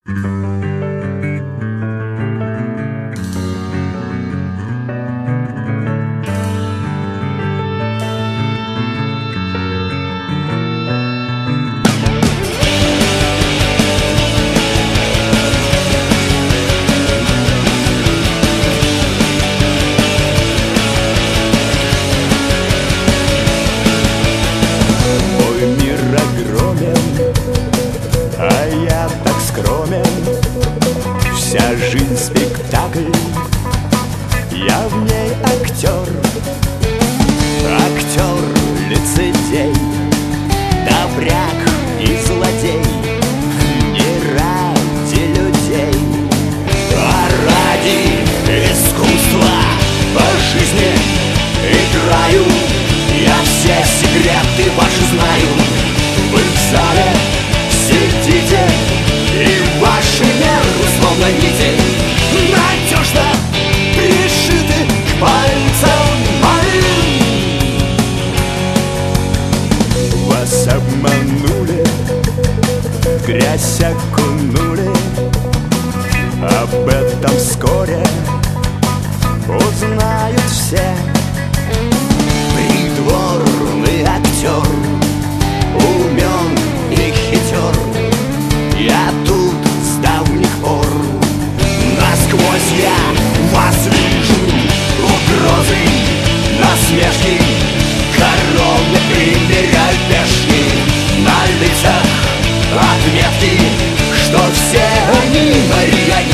Вся жизнь спектакль, я в ней актер. Актер, лицедей, добряк и злодей. Не ради людей, а ради искусства. По жизни играю, я все секреты ваши знаю. Вы в зале сидите, и ваши нервы словно нити надежно пришиты к пальцам моим. Вас обманули, в грязь окунули. Об этом вскоре узнают все. Придворный актер, умен и хитер. Я тут с давних пор, насквозь я вас вижу. Угрозы, насмешки, короны примеряют пешки. На лицах отметки, что все они марионетки.